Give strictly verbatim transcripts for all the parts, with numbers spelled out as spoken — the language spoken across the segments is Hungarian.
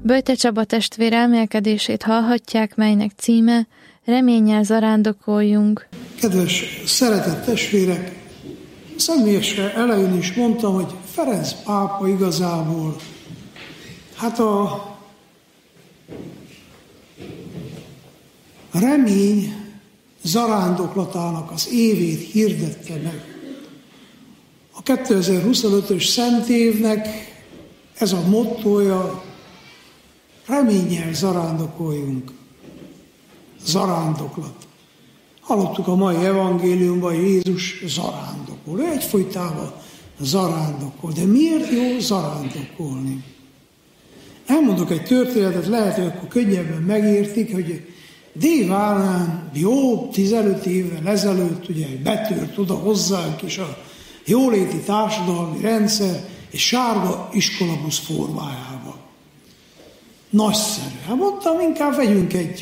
Böjte Csaba testvér elmélkedését hallhatják, melynek címe Reménnyel zarándokoljunk. Kedves, szeretett testvérek, személyesen elején is mondtam, hogy Ferenc pápa igazából, hát a remény zarándoklatának az évét hirdette meg. A kétezer-huszonötös szent évnek ez a mottója, reménnyel zarándokoljunk. Zarándoklat. Hallottuk a mai evangéliumban, Jézus zarándokol. Ő egyfolytában zarándokol. De miért jó zarándokolni? Elmondok egy történetet, lehet, hogy akkor könnyebben megértik, hogy Dévánán jó tizenöt évvel ezelőtt ugye betört oda hozzánk is a jóléti társadalmi rendszer, és sárga iskolabusz formájában. Nagyszerű. Hát mondtam, inkább vegyünk egy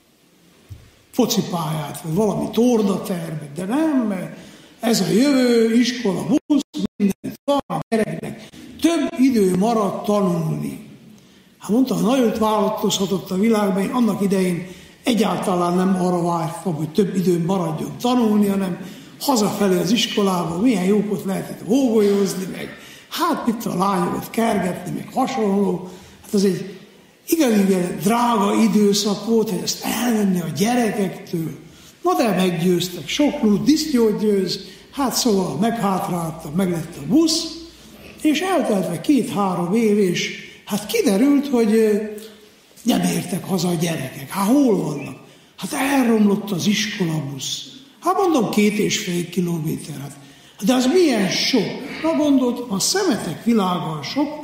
focipályát, vagy valami tornatermet, de nem, mert ez a jövő iskolabusz, mindent van, a gyereknek több idő maradt tanulni. Hát mondtam, nagyot változhatott a világban, én annak idején egyáltalán nem arra vártam, hogy több időm maradjon tanulni, hanem hazafelé az iskolába, milyen jókot lehetett hógolyozni, meg hát mit a lányokat kergetni, meg hasonló. Hát az egy igen, igen drága időszak volt, hogy ezt elvenni a gyerekektől. Na de meggyőztek, sok lúd disztyót győz, hát szóval meghátráltam, meg lett a busz, és elteltve két-három év, és hát kiderült, hogy nem értek haza a gyerekek. Hát hol vannak? Hát elromlott az iskolabusz. Hát mondom, két és fél kilométer. Hát, de az milyen sok? Na gondoltam, a szemetek világa sok.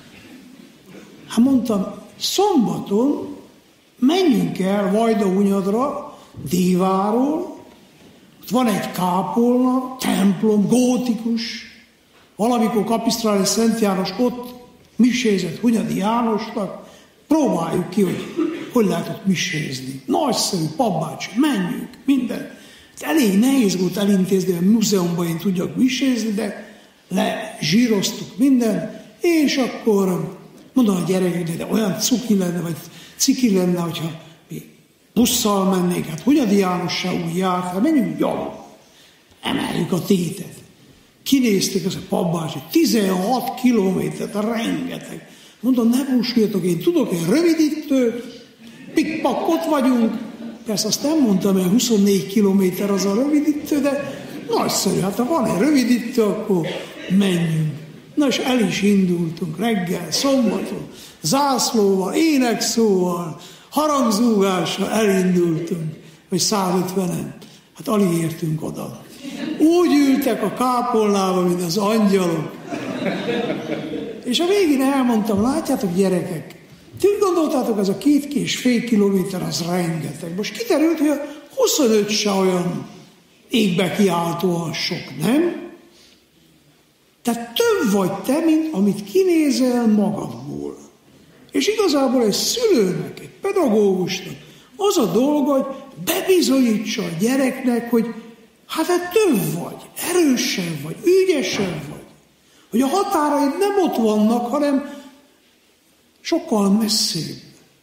Hát mondtam, szombaton menjünk el Vajdahunyadra, Déváról, ott van egy kápolna, templom, gótikus, valamikor Kapisztráli Szent János ott misézett Hunyadi Jánosnak, próbáljuk ki, hogy hogy lehet ott misézni. Nagyszerű, papbácsi, menjünk, minden. Elég nehéz volt elintézni, hogy a múzeumban én tudjak misézni, de lezsíroztuk minden, és akkor mondom a gyerekeknek, de olyan cuki lenne, vagy ciki lenne, hogyha mi busszal mennénk, hát Hunyadi János se úgy járt, hát menjünk gyalog, emeljük a tétet. Kinézték az a papbácsi, tizenhat kilométert, rengeteg. Mondom, ne búsuljatok, én tudok egy rövidítőt, pikpak, ott vagyunk. Persze azt nem mondtam, hogy huszonnégy kilométer az a rövidítő, de nagyszerű, hát ha van egy rövidítő, akkor menjünk. Na és el is indultunk reggel, szombaton, zászlóval, énekszóval, harangzúgással elindultunk, vagy százötvenen. Hát alig értünk oda. Úgy ültek a kápolnába, mint az angyalok. És a végén elmondtam, látjátok gyerekek, ti úgy gondoltátok, ez a két és fél kilométer az rengeteg. Most kiderült, hogy a huszonöt se olyan égbe kiáltóan sok, nem? Tehát több vagy te, mint amit kinézel magadból. És igazából egy szülőnek, egy pedagógusnak az a dolga, hogy bebizonyítsa a gyereknek, hogy hát te több vagy, erősebb vagy, ügyesebb vagy. Hogy a határaid nem ott vannak, hanem sokkal messzébb.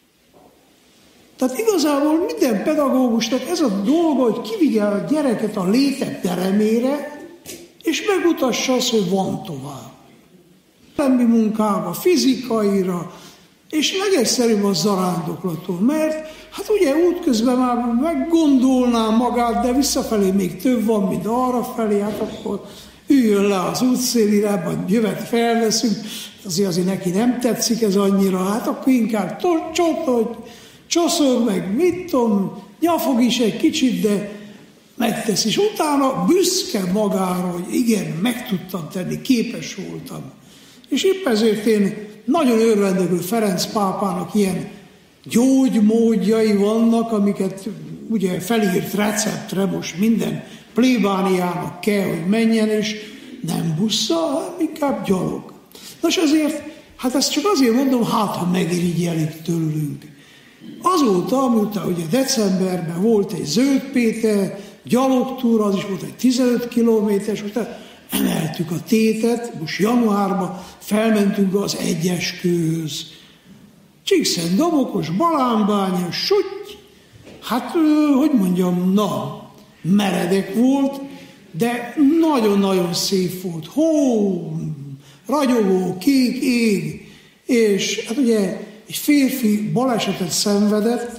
Tehát igazából minden pedagógusnak ez a dolga, hogy kivigye a gyereket a léte teremére, és megutassa azt, hogy van tovább. Szellemi munkába, fizikaira, és legegyszerűbb a zarándoklaton, mert hát ugye útközben már meggondolná magát, de visszafelé még több van, mint arrafelé, hát akkor üljön le az útszélire, vagy jövet felveszünk, azért azért neki nem tetszik ez annyira, hát akkor inkább csotod, csoszog, meg mit tudom, nyafog is egy kicsit, de megtesz, és utána büszke magára, hogy igen, meg tudtam tenni, képes voltam. És épp ezért én nagyon örvendek, hogy Ferenc pápának ilyen gyógymódjai vannak, amiket ugye felírt receptre most minden plébániának kell, hogy menjen, és nem busszal, hanem inkább gyalog. Nos azért, hát ezt csak azért mondom, hát ha megirigyelik tőlünk. Azóta, miután ugye decemberben volt egy Zöld Péter gyalogtúra, az is volt egy tizenöt kilométeres, utána emeltük a tétet, most januárban felmentünk az egyes kőhöz. Csíkszent Domokos, Balánbánya, Sutty, hát, hogy mondjam, na, meredek volt, de nagyon-nagyon szép volt. Hó, ragyogó, kék ég, és hát ugye egy férfi balesetet szenvedett,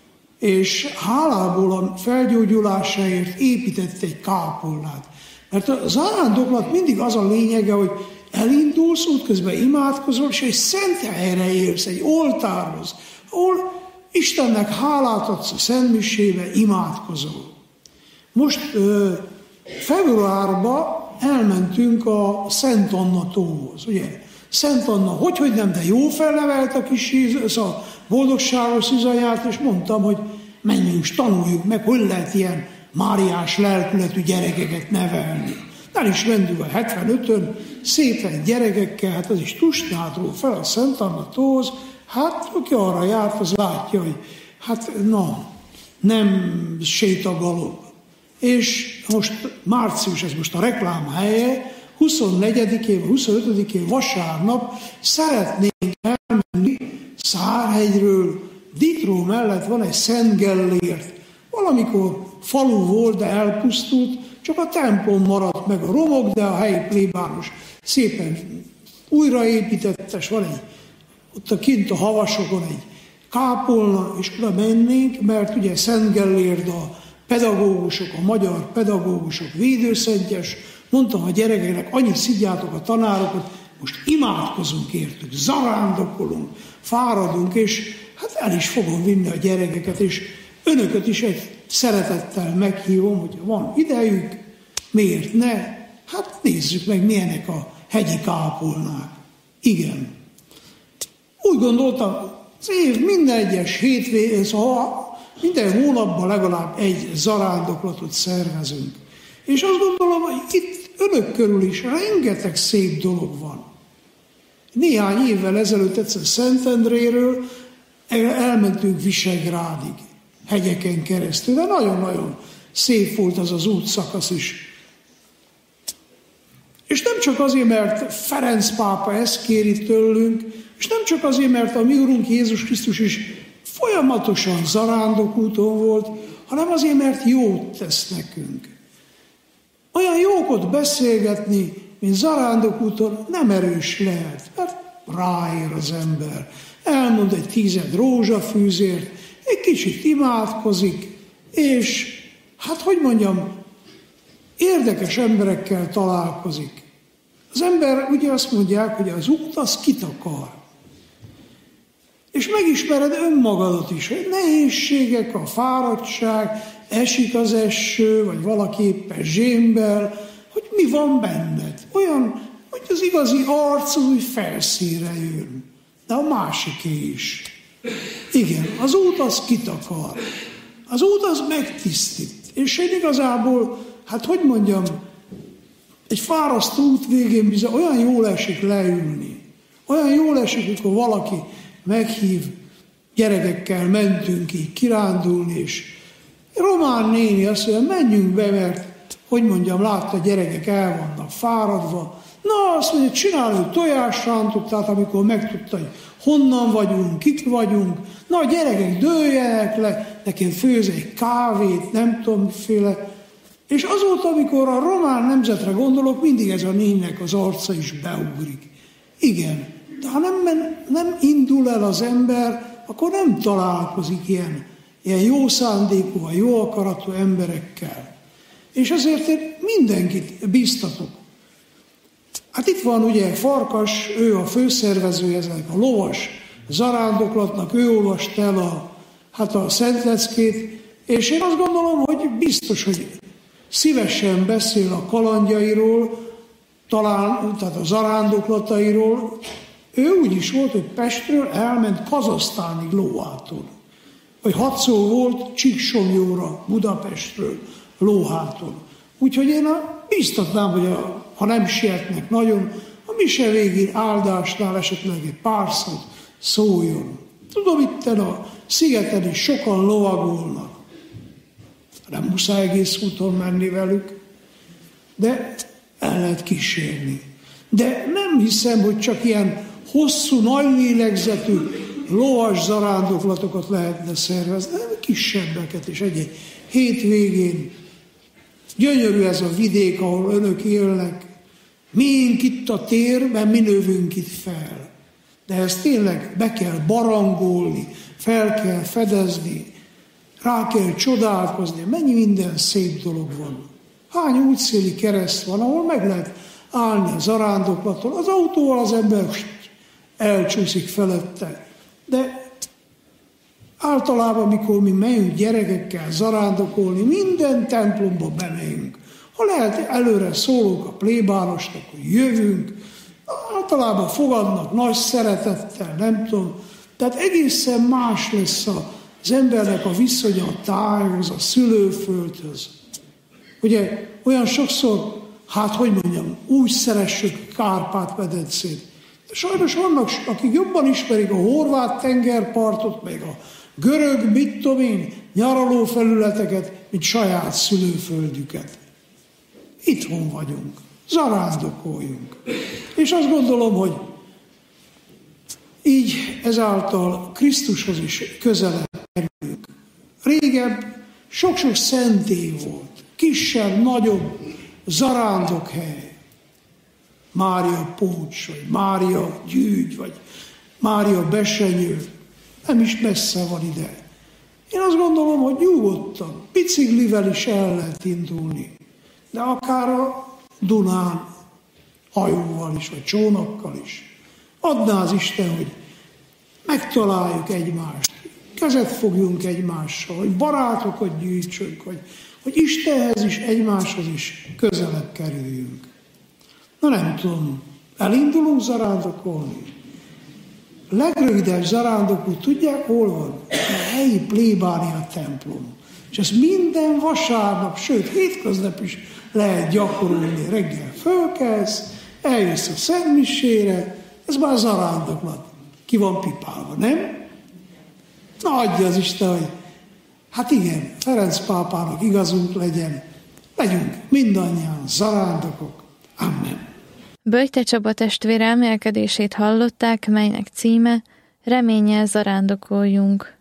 és hálából a felgyógyulásáért épített egy kápolnát. Mert a zarándoklat mindig az a lényege, hogy elindulsz, útközben imádkozol, és egy szent helyre érsz, egy oltárhoz, ahol Istennek hálát adsz a szentmisébe, imádkozol. Most ö, februárban elmentünk a Szent Anna tóhoz, ugye? Szent Anna, hogyhogy nem, de jó felnevelt a kis a boldogságos szűzanyát, és mondtam, hogy menjünk, tanuljuk meg, hogy lehet ilyen máriás lelkületű gyerekeket nevelni. El is mentünk a hetvenötön, szépen gyerekekkel, hát az is Tusnádról fel a Szent Anna tóhoz, hát aki arra járt, az látja, hogy hát na, nem sétagalop. És most március, ez most a reklám helye, huszonnegyedikén, huszonötödikén vasárnap szeretnénk elmenni Szárhegyről, Ditró mellett van egy Szent Gellért. Valamikor falu volt, de elpusztult, csak a templom maradt meg a romok, de a helyi plébános szépen újraépítettes, van egy, ott a kint a havasokon egy kápolna, és oda mennénk, mert ugye Szent Gellért a pedagógusok, a magyar pedagógusok védőszentjes, mondtam a gyerekeknek, annyit szidjátok a tanárokat, most imádkozunk értük, zarándokolunk, fáradunk, és hát el is fogom vinni a gyerekeket, és önöket is egy szeretettel meghívom, hogy van idejük, miért ne? Hát nézzük meg, milyenek a hegyi kápolnák. Igen. Úgy gondoltam, az év minden egyes hétvégén, szóval minden hónapban legalább egy zarándoklatot szervezünk. És azt gondolom, hogy itt önök körül is rengeteg szép dolog van. Néhány évvel ezelőtt egyszer Szentendréről elmentünk Visegrádig, hegyeken keresztül, de nagyon-nagyon szép volt az az útszakasz is. És nem csak azért, mert Ferenc pápa ezt kéri tőlünk, és nem csak azért, mert a mi Urunk Jézus Krisztus is folyamatosan zarándokúton volt, hanem azért, mert jót tesz nekünk. Olyan jókot beszélgetni, mint zarándokúton nem erős lehet, mert ráér az ember. Elmond egy tízed rózsafűzért, egy kicsit imádkozik, és hát, hogy mondjam, érdekes emberekkel találkozik. Az ember ugye azt mondják, hogy az út az kitakar. És megismered önmagadat is, hogy nehézségek, a fáradtság, esik az eső, vagy valaki éppen zsémbel, hogy mi van benned. Olyan, hogy az igazi arc úgy felszínre jön. De a másiké is. Igen, az út az kitakar. Az út az megtisztít. És én igazából, hát hogy mondjam, egy fárasztó út végén bizony olyan jól esik leülni. Olyan jól esik, amikor valaki meghív, gyerekekkel mentünk így kirándulni, és Román néni azt mondja, menjünk be, mert, hogy mondjam, látta, a gyerekek el vannak fáradva. Na, azt mondja, csináljuk tojásrántot, tehát amikor megtudta, hogy honnan vagyunk, kik vagyunk, na, a gyerekek dőljenek le, nekem főz egy kávét, nem tudom, miféle. És azóta, amikor a román nemzetre gondolok, mindig ez a néninek az arca is beugrik. Igen, de ha nem, nem indul el az ember, akkor nem találkozik ilyen, ilyen jó szándékú, vagy jó akaratú emberekkel. És ezért én mindenkit biztatok. Hát itt van ugye Farkas, ő a főszervező ezek a lovas zarándoklatnak, ő olvast el a, hát a Szentleckét, és én azt gondolom, hogy biztos, hogy szívesen beszél a kalandjairól, talán, tehát a zarándoklatairól. Ő úgy is volt, hogy Pestről elment Kazahsztánig lóháton. Vagy hatszor volt Csíksomlyóra Budapestről lóháton. Úgyhogy én a, biztatnám, hogy a, ha nem sietnek nagyon, a mise végén áldásnál esetleg egy pár szót szóljon. Tudom, itten a szigeten is sokan lovagolnak. Nem muszáj egész úton menni velük, de el lehet kísérni. De nem hiszem, hogy csak ilyen hosszú, nagy lélegzetű, lovas zarándoklatokat lehetne szervezni, hanem kisebbeket is egy-egy hétvégén. Gyönyörű ez a vidék, ahol önök élnek. Miénk itt a tér, mert mi növünk itt fel. De ezt tényleg be kell barangolni, fel kell fedezni, rá kell csodálkozni. Mennyi minden szép dolog van. Hány útszéli kereszt van, ahol meg lehet állni a zarándoklaton. Az autóval az ember elcsúszik felette. De általában, mikor mi megyünk gyerekekkel zarándokolni, minden templomba bemegyünk. Ha lehet, előre szólunk a plébánosnak, hogy jövünk, általában fogadnak nagy szeretettel, nem tudom. Tehát egészen más lesz az embernek a viszonya a tájhoz, a szülőföldhöz. Ugye olyan sokszor, hát hogy mondjam, úgy szeressük Kárpát-medencét. Sajnos vannak, akik jobban ismerik a horvát tengerpartot, meg a görög, mit tudom én, nyaraló felületeket, mint saját szülőföldüket. Itthon vagyunk, zarándokoljunk. És azt gondolom, hogy így ezáltal Krisztushoz is közelebb kerülünk. Régebb sok-sok szentély volt, kisebb, nagyobb zarándokhely. Mária Pócs, vagy Mária Gyűgy, vagy Mária Besenyő, nem is messze van ide. Én azt gondolom, hogy nyugodtan, biciklivel is el lehet indulni, de akár a Dunán, hajóval is, vagy csónakkal is. Adná az Isten, hogy megtaláljuk egymást, kezet fogjunk egymással, hogy barátokat gyűjtsünk, hogy, hogy Istenhez is, egymáshoz is közelebb kerüljünk. Na nem tudom, elindulunk zarándokolni. Legrövidebb zarándokú, tudják, hol van? A helyi plébánia templom. És ezt minden vasárnap, sőt, hétköznap is lehet gyakorolni. Reggel fölkelsz, eljössz a szentmisére, ez már zarándoklat. Ki van pipálva, nem? Na, adja az Isten, hogy hát igen, Ferenc pápának igazunk legyen, legyünk mindannyian zarándokok. Amen. Böjte Csaba testvér elmélkedését hallották, melynek címe Reménnyel zarándokoljunk.